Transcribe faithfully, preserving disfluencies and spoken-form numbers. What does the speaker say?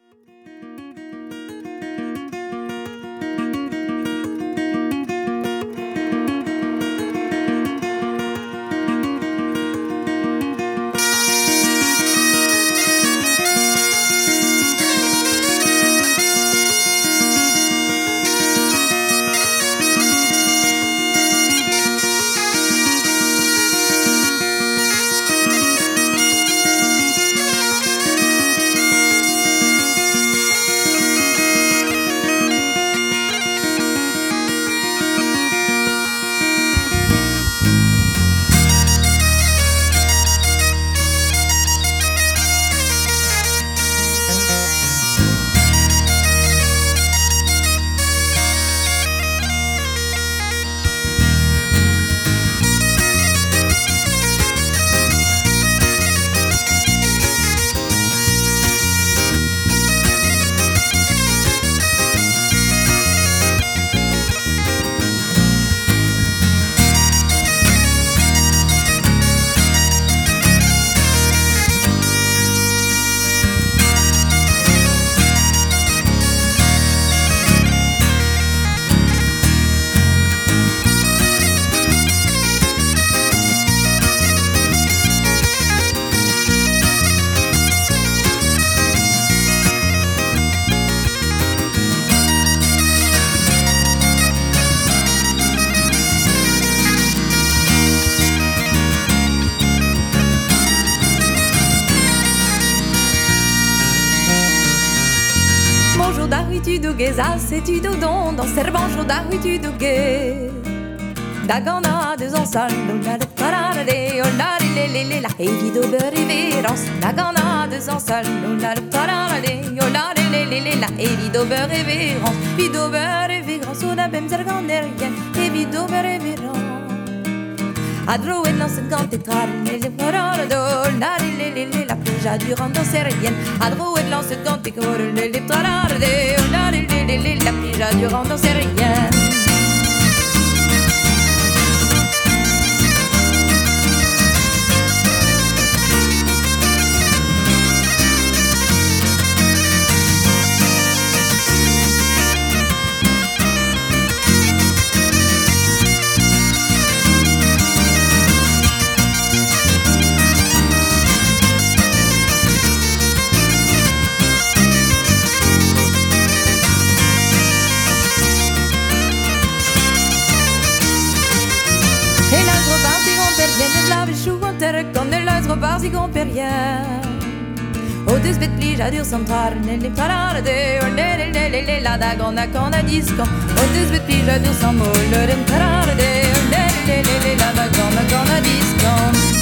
C'est du dodon dans serbanjo da hui du dogue Dagana de zansal la de parade la le le le la evido bereverance Dagana de zansal la de parade la le le le la evido bereverance Vido bereverance on a bem zerganerien evido bereverance Adro et lanse gante trar le parade la le le le la pija durant dans serien Adro et lanse gante corre le parade la le la pija durant dans serien Comme de l'œuvre par si qu'on perd rien Au deux bêtes plige à dur sans tard Nelle parade Nelle nelle la dagon a con a disco Au deux bêtes plige à dur sans molle Nelle parade Nelle nelle la dagon a con a disco